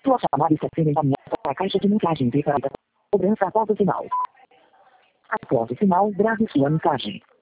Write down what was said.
Sua chamada está sendo encaminhada para a caixa de mensagem preparada. Cobrança após o sinal. Após o sinal, grave sua mensagem.